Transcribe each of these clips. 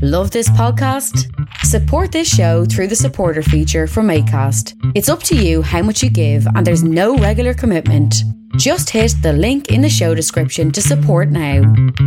Love this podcast? Support this show through the supporter feature from Acast. It's up to you how much you give and there's no regular commitment. Just hit the link in the show description to support now.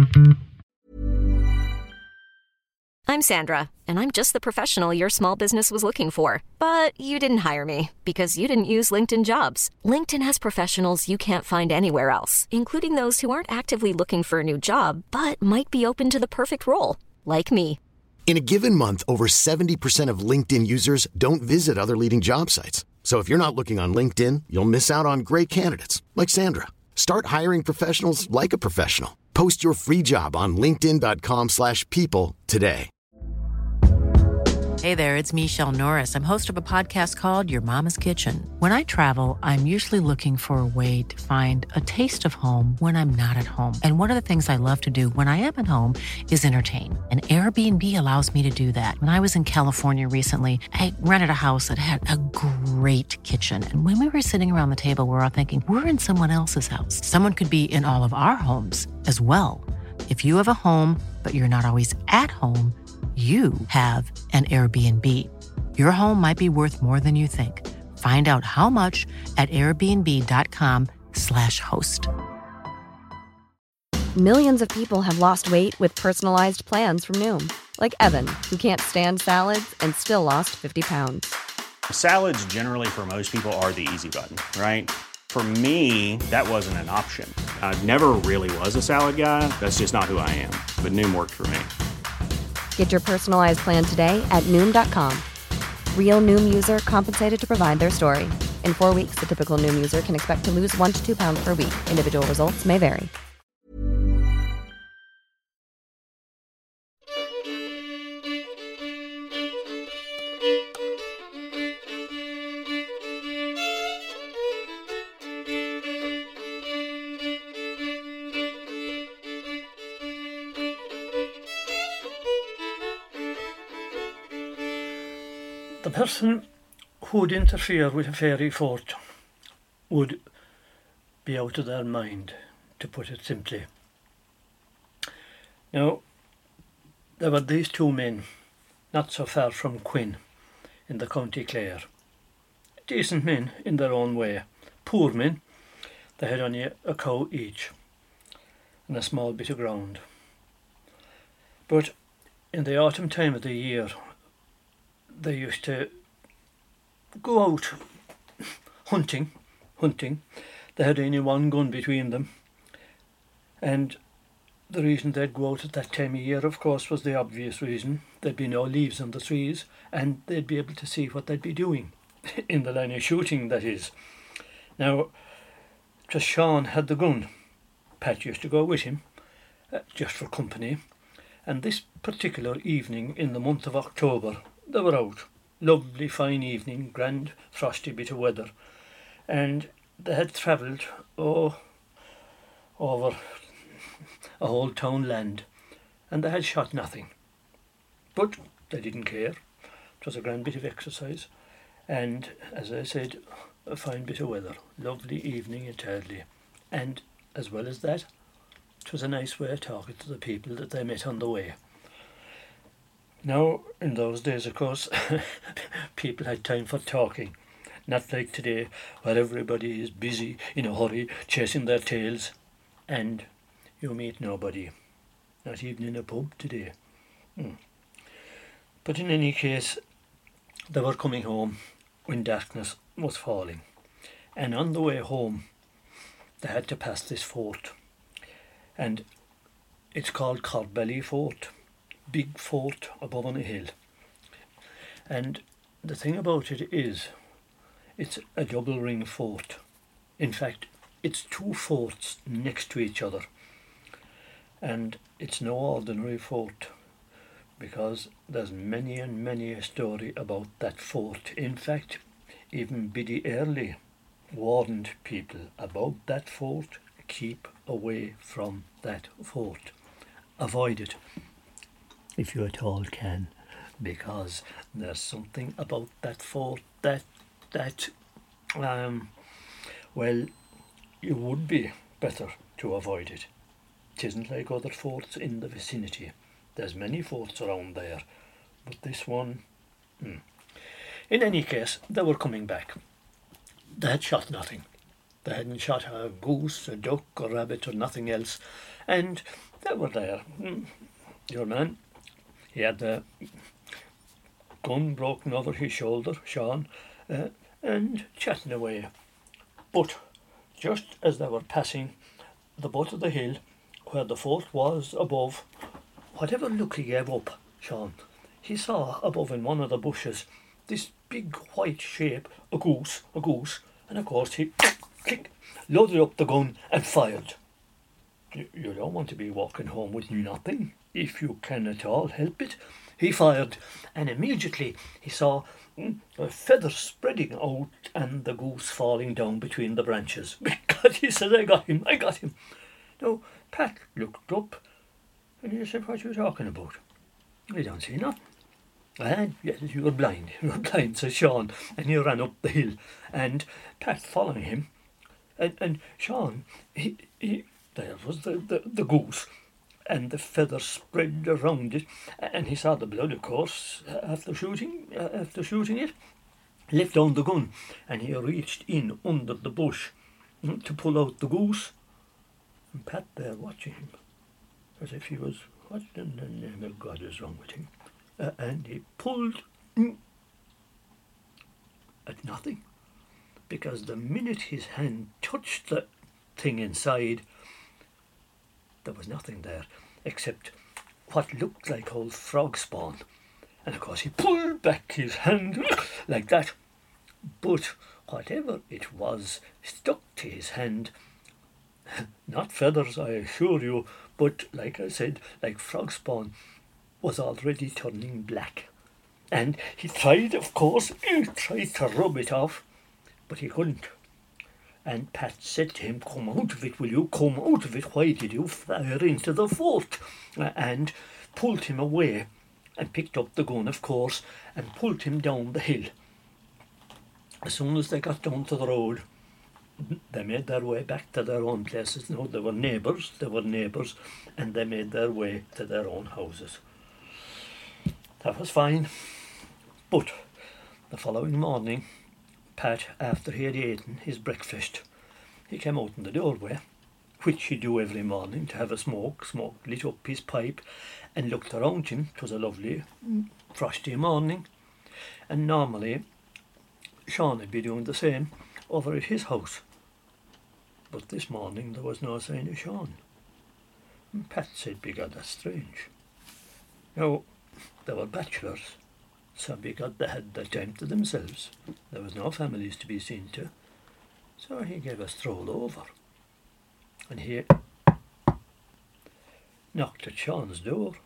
I'm Sandra, and I'm just the professional your small business was looking for. But you didn't hire me because you didn't use LinkedIn Jobs. LinkedIn has professionals you can't find anywhere else, including those who aren't actively looking for a new job, but might be open to the perfect role, like me. In a given month, over 70% of LinkedIn users don't visit other leading job sites. So if you're not looking on LinkedIn, you'll miss out on great candidates like Sandra. Start hiring professionals like a professional. Post your free job on linkedin.com/people today. Hey there, it's Michelle Norris. I'm host of a podcast called Your Mama's Kitchen. When I travel, I'm usually looking for a way to find a taste of home when I'm not at home. And one of the things I love to do when I am at home is entertain. And Airbnb allows me to do that. When I was in California recently, I rented a house that had a great kitchen. And when we were sitting around the table, we're all thinking, we're in someone else's house. Someone could be in all of our homes as well. If you have a home, but you're not always at home, you have an Airbnb. Your home might be worth more than you think. Find out how much at airbnb.com/host. Millions of people have lost weight with personalized plans from Noom. Like Evan, who can't stand salads and still lost 50 pounds. Salads generally for most people are the easy button, right? For me, that wasn't an option. I never really was a salad guy. That's just not who I am. But Noom worked for me. Get your personalized plan today at Noom.com. Real Noom user compensated to provide their story. In 4 weeks, the typical Noom user can expect to lose 1 to 2 pounds per week. Individual results may vary. The person who would interfere with a fairy fort would be out of their mind, to put it simply. Now, there were these two men, not so far from Quinn, in the County Clare. Decent men in their own way, poor men. They had only a cow each and a small bit of ground. But in the autumn time of the year, they used to go out hunting. They had only one gun between them. And the reason they'd go out at that time of year, of course, was the obvious reason. There'd be no leaves on the trees and they'd be able to see what they'd be doing. In the line of shooting, that is. Now, just Sean had the gun. Pat used to go with him, just for company. And this particular evening in the month of October, they were out. Lovely fine evening, grand frosty bit of weather. And they had travelled over a whole town land, and they had shot nothing. But they didn't care. It was a grand bit of exercise. And as I said, a fine bit of weather. Lovely evening entirely. And as well as that, it was a nice way of talking to the people that they met on the way. Now, in those days, of course, people had time for talking. Not like today, where everybody is busy, in a hurry, chasing their tails. And you meet nobody. Not even in a pub today. But in any case, they were coming home when darkness was falling. And on the way home, they had to pass this fort. And it's called Corbelly Fort. Big fort above on a hill. And the thing about it is, it's a double ring fort. In fact, it's two forts next to each other. And it's no ordinary fort, because there's many and many a story about that fort. In fact, even Biddy Early warned people about that fort. Keep away from that fort. Avoid it, if you at all can, because there's something about that fort that well, it would be better to avoid it. It isn't like other forts in the vicinity. There's many forts around there, but this one... In any case, they were coming back. They had shot nothing. They hadn't shot a goose, a duck, a rabbit, or nothing else. And they were there. Your man, he had the gun broken over his shoulder, Sean, and chatting away. But just as they were passing the butt of the hill, where the fort was above, whatever look he gave up, Sean, he saw above in one of the bushes this big white shape, a goose, and of course he click, loaded up the gun and fired. You don't want to be walking home with nothing, if you can at all help it. He fired, and immediately he saw a feather spreading out and the goose falling down between the branches. God, he said, I got him. Now, Pat looked up and he said, what are you talking about? I don't see nothing. And yes, you're blind, said Sean, and he ran up the hill, and Pat following him, and Sean, he there was the goose, and the feather spread around it, and he saw the blood, of course, after shooting it, left down the gun, and he reached in under the bush to pull out the goose, and Pat there watching him, as if he was, what in the name of God is wrong with him? And he pulled at nothing, because the minute his hand touched the thing inside, there was nothing there except what looked like old frog spawn. And of course he pulled back his hand like that, but whatever it was stuck to his hand. Not feathers, I assure you, but like I said, like frog spawn, was already turning black. And he tried, of course, to rub it off, but he couldn't. And Pat said to him, come out of it, will you? Come out of it. Why did you fire into the fort? And pulled him away and picked up the gun, of course, and pulled him down the hill. As soon as they got down to the road, they made their way back to their own places. No, they were neighbours, and they made their way to their own houses. That was fine. But the following morning, Pat, after he had eaten his breakfast, he came out in the doorway, which he'd do every morning to have a smoke, lit up his pipe, and looked around him. 'Twas a lovely, frosty morning, and normally Sean would be doing the same over at his house. But this morning there was no sign of Sean. And Pat said, "Begad, that's strange." Now, they were bachelors, so begad they had their time to themselves. There was no families to be seen to. So he gave a stroll over, and he knocked at Sean's door.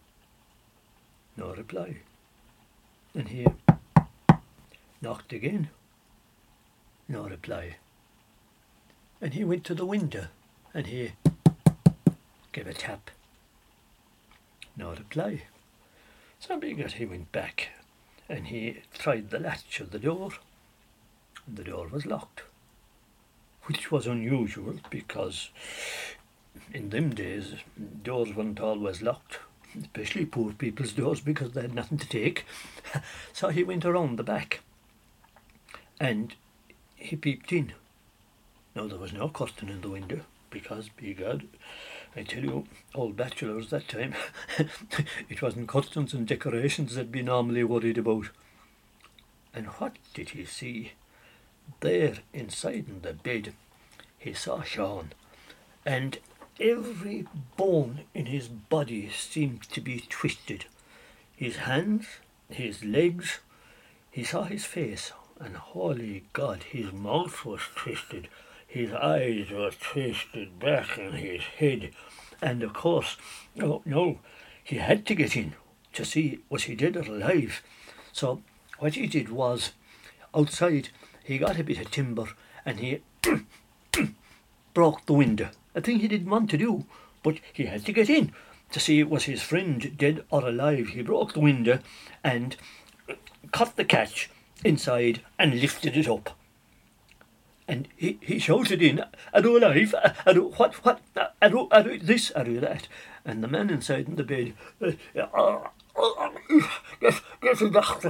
No reply. And he knocked again. No reply. And he went to the window, and he gave a tap. No reply. So begad he went back, and he tried the latch of the door, and the door was locked, which was unusual, because in them days doors weren't always locked, especially poor people's doors, because they had nothing to take. So he went around the back, and he peeped in. Now, there was no curtain in the window, because, begad, I tell you, old bachelors that time, it wasn't curtains and decorations they'd be normally worried about. And what did he see? There, inside in the bed, he saw Sean, and every bone in his body seemed to be twisted. His hands, his legs, he saw his face, and holy God, his mouth was twisted. His eyes were twisted back in his head, and of course, no, he had to get in to see was he dead or alive. So what he did was, outside, he got a bit of timber and he broke the window. A thing he didn't want to do, but he had to get in to see was his friend dead or alive. He broke the window and cut the catch inside and lifted it up. And he shouted in, "Are you alive? Are you what? Are you this? Are you that?" And the man inside in the bed, get the doctor,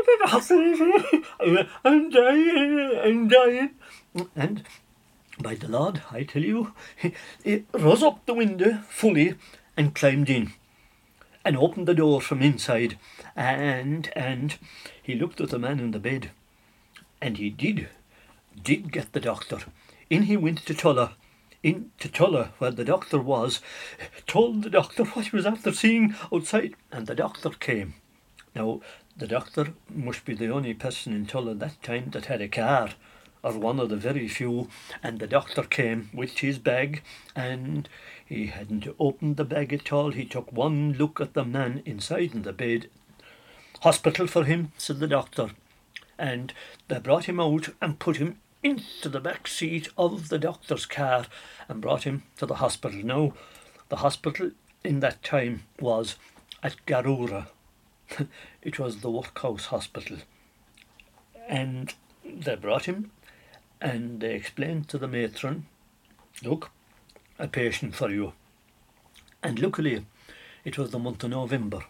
I'm dying. And by the Lord, I tell you, he rose up the window fully and climbed in and opened the door from inside, and he looked at the man in the bed, and he did get the doctor. In he went to Tulla, where the doctor was, told the doctor what he was after seeing outside, and the doctor came. Now, the doctor must be the only person in Tulla that time that had a car, or one of the very few, and the doctor came with his bag, and he hadn't opened the bag at all. He took one look at the man inside in the bed. Hospital for him, said the doctor, and they brought him out and put him into the back seat of the doctor's car and brought him to the hospital. Now, the hospital in that time was at Garura. It was the workhouse hospital, and they brought him and they explained to the matron, look, a patient for you. And luckily it was the month of November.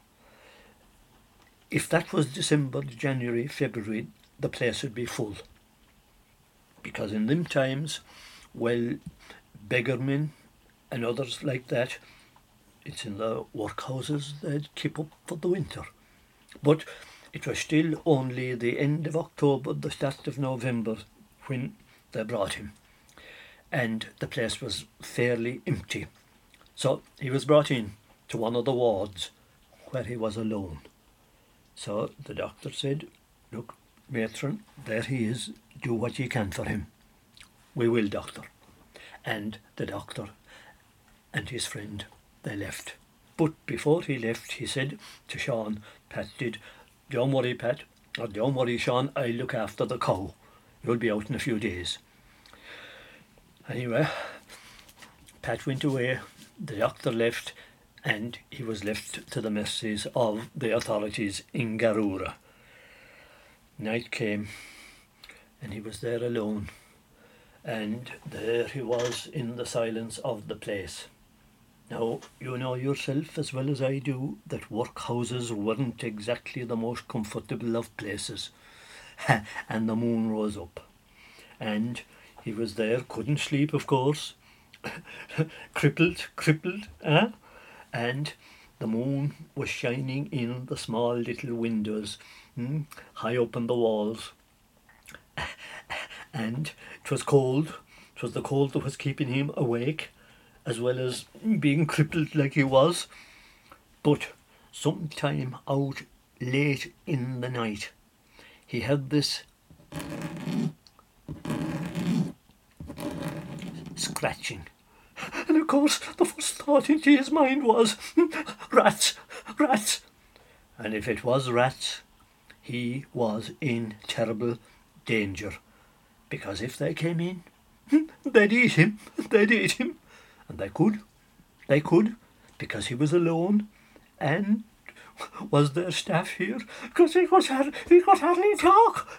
If that was December, January, February, the place would be full, because in them times, well, beggarmen and others like that, it's in the workhouses they'd keep up for the winter. But it was still only the end of October, the start of November, when they brought him, and the place was fairly empty. So he was brought in to one of the wards where he was alone. So the doctor said, look, matron, there he is, do what you can for him. We will, doctor. And the doctor and his friend, they left. But before he left, he said to Sean, Pat did, don't worry, Pat, or don't worry, Sean, I'll look after the cow. You'll be out in a few days. Anyway, Pat went away, the doctor left, and he was left to the mercies of the authorities in Garura. Night came, and he was there alone, and there he was in the silence of the place. Now, you know yourself as well as I do that workhouses weren't exactly the most comfortable of places. And the moon rose up, and he was there, couldn't sleep, of course, crippled, and the moon was shining in the small little windows, high up on the walls, and it was cold. It was the cold that was keeping him awake, as well as being crippled like he was. But sometime out late in the night, he had this scratching. And of course, the first thought into his mind was, rats. And if it was rats, he was in terrible danger. Because if they came in, they'd eat him. And they could, because he was alone, and was there staff here? Because he could hardly talk.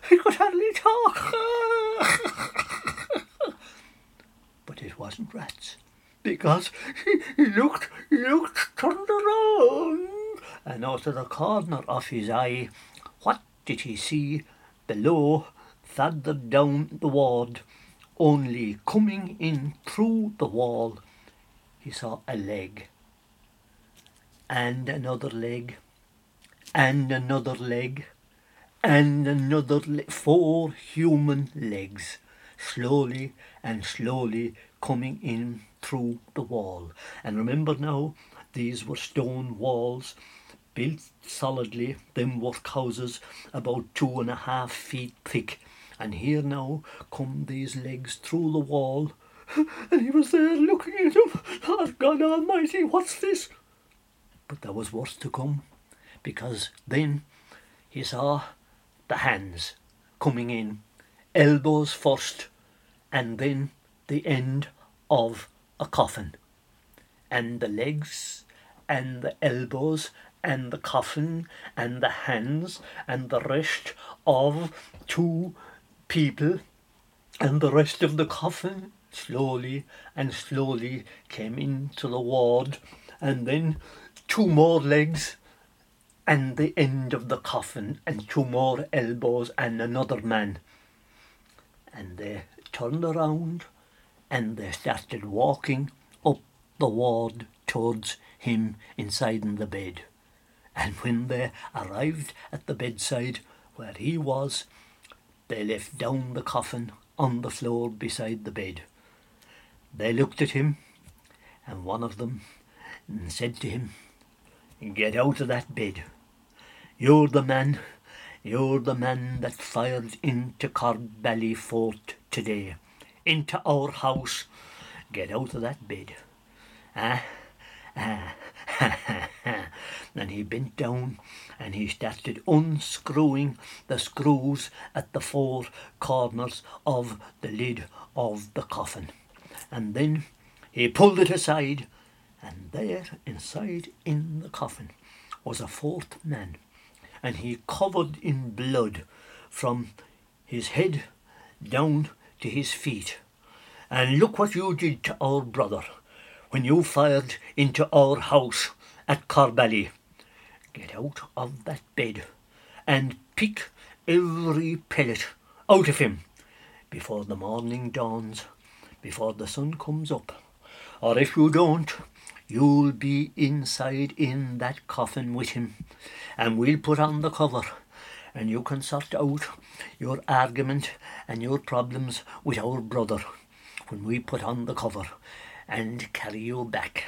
But it wasn't rats, because he looked, turned around, and out of the corner of his eye, what did he see? Below, further down the ward, only coming in through the wall, he saw a leg, and another leg, and another leg, and another leg, 4 human legs, slowly coming in through the wall. And remember now, these were stone walls, built solidly, them workhouses about 2.5 feet thick. And here now come these legs through the wall, and he was there looking at him. Oh, God Almighty, what's this? But there was worse to come, because then he saw the hands coming in, elbows first, and then the end of a coffin, and the legs and the elbows and the coffin and the hands and the rest of 2 people and the rest of the coffin slowly came into the ward, and then 2 more legs and the end of the coffin and 2 more elbows and another man. And they turned around and they started walking up the ward towards him inside in the bed. And when they arrived at the bedside where he was, they left down the coffin on the floor beside the bed. They looked at him, and one of them said to him, "Get out of that bed. You're the man that fired into Corbally Fort today, into our house. Get out of that bed." And he bent down and he started unscrewing the screws at the 4 corners of the lid of the coffin. And then he pulled it aside, and there inside in the coffin was a 4th man, and he covered in blood from his head down to his feet. "And look what you did to our brother when you fired into our house at Corbally. Get out of that bed and pick every pellet out of him before the morning dawns, before the sun comes up. Or if you don't, you'll be inside in that coffin with him, and we'll put on the cover, and you can sort out your argument and your problems with our brother when we put on the cover and carry you back.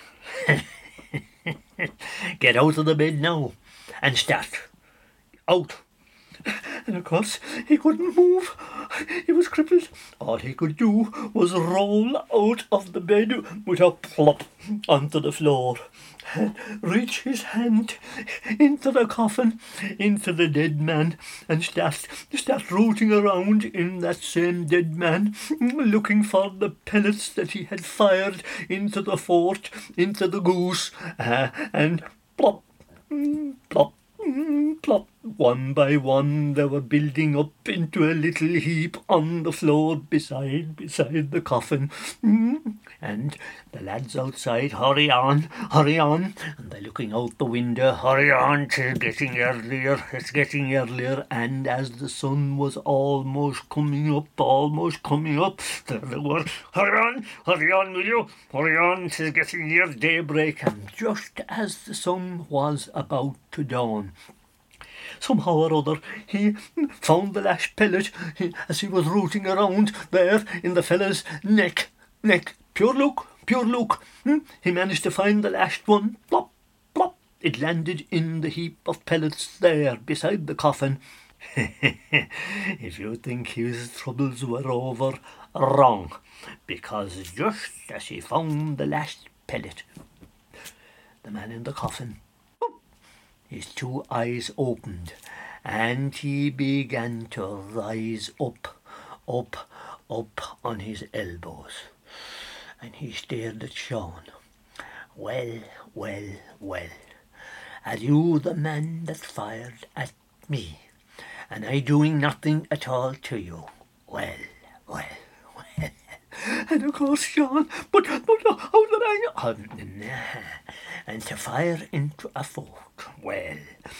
Get out of the bed now and start. Out." And of course he couldn't move. He was crippled. All he could do was roll out of the bed with a plop onto the floor and reach his hand into the coffin, into the dead man, and start rooting around in that same dead man, looking for the pellets that he had fired into the fort, into the goose, and plop, plop, plop. One by one they were building up into a little heap on the floor beside the coffin. And the lads outside, hurry on, and they're looking out the window, hurry on, it's getting earlier. And as the sun was almost coming up, there they were, hurry on, will you? Hurry on, it's getting near daybreak. And just as the sun was about to dawn, somehow or other, he found the last pellet as he was rooting around there in the fella's neck. Pure luck. He managed to find the last one. Plop, plop. It landed in the heap of pellets there beside the coffin. If you think his troubles were over, wrong. Because just as he found the last pellet, the man in the coffin, his 2 eyes opened, and he began to rise up on his elbows. And he stared at Sean. Well, are you the man that fired at me, and I doing nothing at all to you? Well. And of course, Sean, but how did I? And to fire into a fort. Well.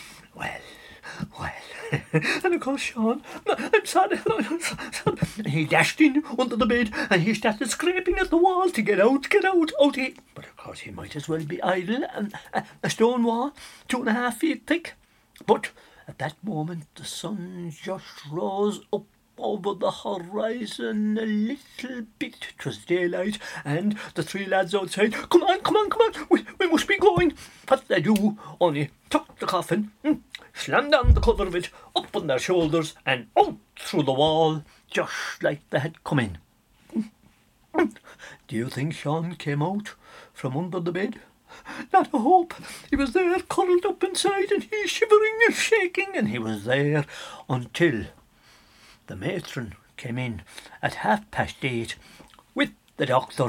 And of course, Sean, I'm sorry. He dashed in under the bed and he started scraping at the wall to get out. But of course, he might as well be idle. A stone wall, 2.5 feet thick. But at that moment, the sun just rose up over the horizon a little bit. 'Twas daylight, and the 3 lads outside, come on, we must be going. What did they do? Only took the coffin, slammed down the cover of it, up on their shoulders, and out through the wall, just like they had come in. Do you think Sean came out from under the bed? Not a hope. He was there, curled up inside, and he shivering and shaking, and he was there until the matron came in at 8:30 with the doctor.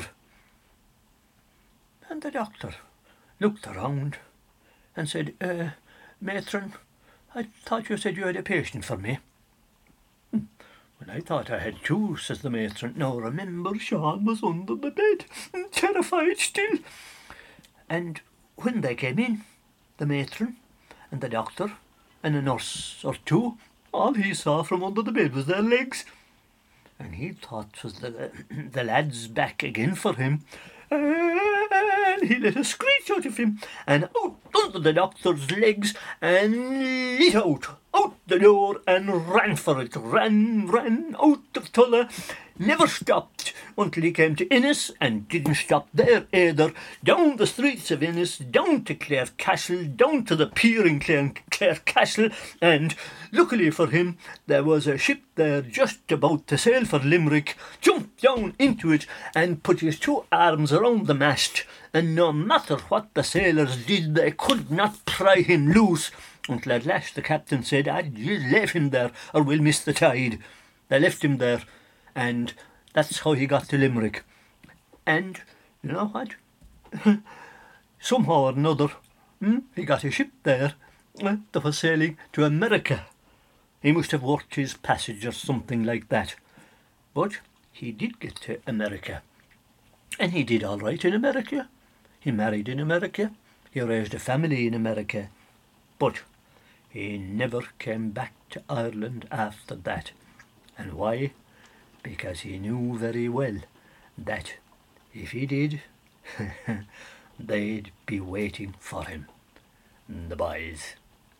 And the doctor looked around and said, "Matron, I thought you said you had a patient for me." "Well, I thought I had 2, says the matron. Now remember, Sean was under the bed, terrified still. And when they came in, the matron and the doctor and a nurse or two, all he saw from under the bed was their legs. And he thought 'twas the lad's back again for him. And he let a screech out of him, and out under the doctor's legs, and lit out the door, and ran for it. Ran out of Tulla. Never stopped until he came to Ennis, and didn't stop there either. Down the streets of Ennis, down to Clare Castle, down to the pier in Clare Castle, and luckily for him, there was a ship there just about to sail for Limerick. Jumped down into it and put his two arms around the mast, and no matter what the sailors did, they could not pry him loose, until at last the captain said, "Just leave him there, or we'll miss the tide." They left him there, and that's how he got to Limerick. And you know what? Somehow or another, he got a ship there that was sailing to America. He must have worked his passage or something like that. But he did get to America. And he did all right in America. He married in America. He raised a family in America. But he never came back to Ireland after that. And why? Because he knew very well that if he did, they'd be waiting for him. The boys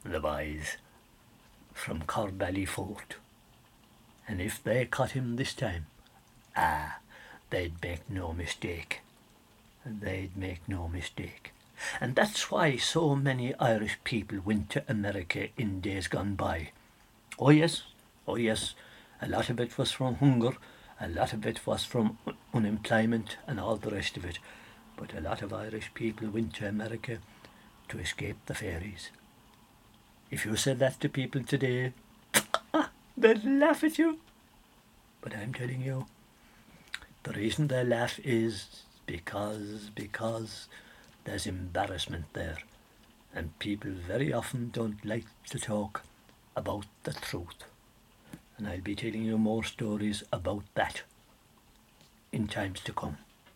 from Corbally Fort. And if they caught him this time, they'd make no mistake. They'd make no mistake. And that's why so many Irish people went to America in days gone by. Oh yes, a lot of it was from hunger, a lot of it was from unemployment and all the rest of it. But a lot of Irish people went to America to escape the fairies. If you said that to people today, they'd laugh at you. But I'm telling you, the reason they laugh is because there's embarrassment there, and people very often don't like to talk about the truth. And I'll be telling you more stories about that in times to come.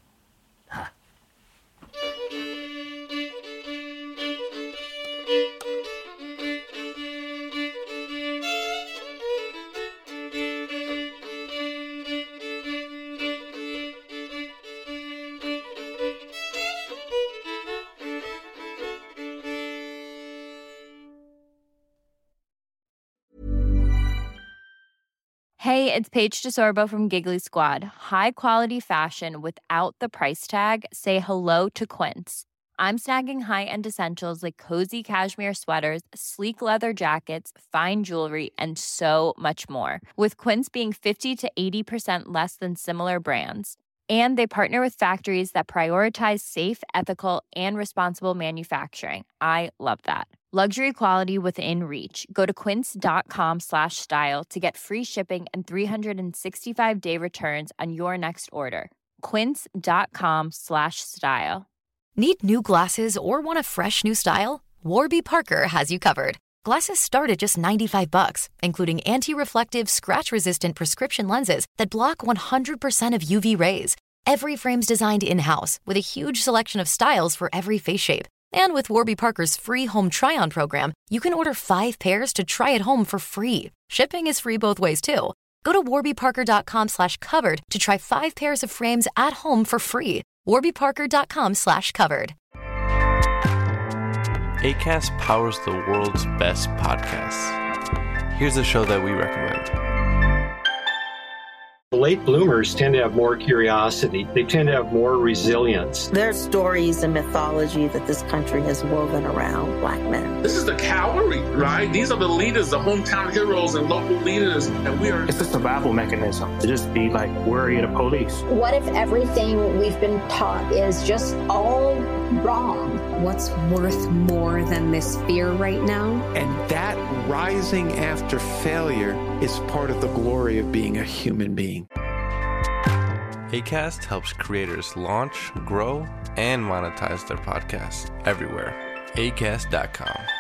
Hey, it's Paige DeSorbo from Giggly Squad. High quality fashion without the price tag. Say hello to Quince. I'm snagging high-end essentials like cozy cashmere sweaters, sleek leather jackets, fine jewelry, and so much more. With Quince being 50 to 80% less than similar brands. And they partner with factories that prioritize safe, ethical, and responsible manufacturing. I love that. Luxury quality within reach. Go to quince.com/style to get free shipping and 365-day returns on your next order. Quince.com/style. Need new glasses or want a fresh new style? Warby Parker has you covered. Glasses start at just $95, including anti-reflective, scratch-resistant prescription lenses that block 100% of UV rays. Every frame's designed in-house with a huge selection of styles for every face shape. And with Warby Parker's free home try-on program, you can order 5 pairs to try at home for free. Shipping is free both ways, too. Go to warbyparker.com/covered to try 5 pairs of frames at home for free. warbyparker.com/covered. Acast powers the world's best podcasts. Here's a show that we recommend. Late bloomers tend to have more curiosity. They tend to have more resilience. There's stories and mythology that this country has woven around Black men. This is the cavalry, right? These are the leaders, the hometown heroes and local leaders. And we are... It's a survival mechanism to just be like worried of police. What if everything we've been taught is just all wrong? What's worth more than this fear right now? And that rising after failure is part of the glory of being a human being. Acast helps creators launch, grow, and monetize their podcasts everywhere. Acast.com.